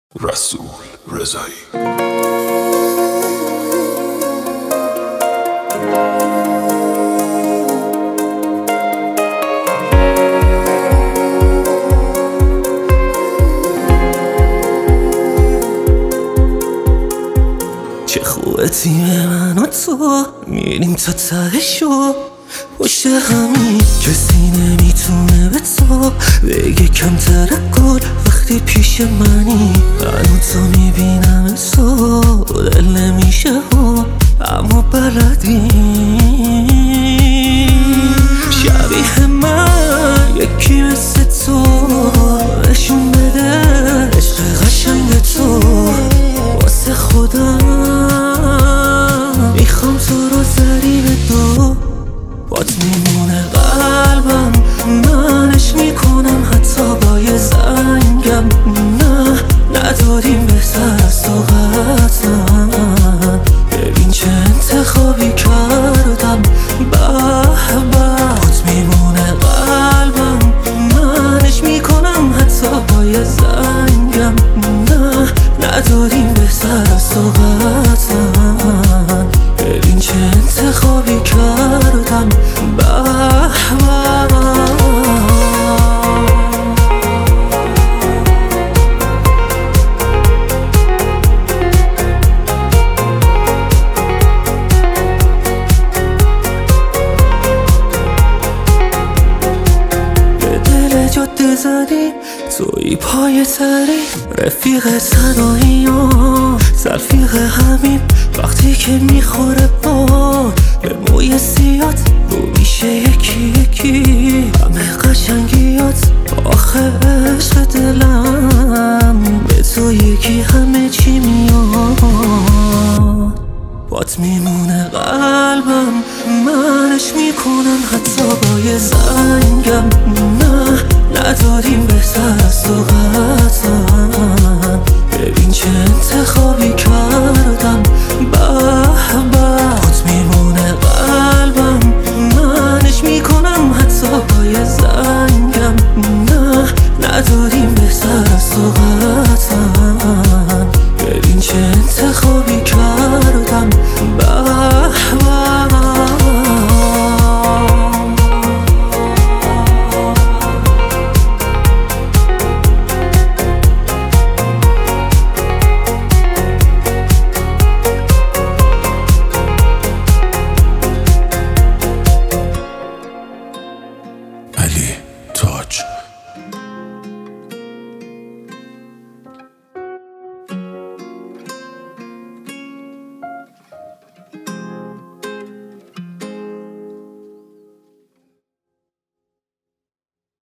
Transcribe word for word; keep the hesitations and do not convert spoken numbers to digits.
رسول رضایی. چه خوبه تیم من و تو میریم تا تهشو، پشت همین کسی نمیتونه به تو بگه کمتر کن. وقتی پیش منی منو تو میبینم تو دل نمیشه ها، اما بلدی شبیه من یکی مثل تو نشون بده عشق قشنگ تو. واسه خودم میخوام تو رو ضریب دو، بات میمونه قلبم، منش میکنم حتی با یه زنگم. نه نداریم بهتر از تو قطعا، ببین چه انتخابی کردم. به بات میمونه قلبم، منش میکنم حتی با یه زنگم. نه نداریم بهتر از تو قطعا، ببین چه انتخابی کردم. به به دل جاده زدی توی پای تری، رفیق تنهایی ها تلفیق همین. وقتی که میخوره با به موی سیات رو میشه یکی یکی همه قشنگیات. آخه عشق دلم به تو یکی همه چی میاد. بات میمونه قلبم، منش میکنم حتی با یه زنگم. نه نداریم بهتر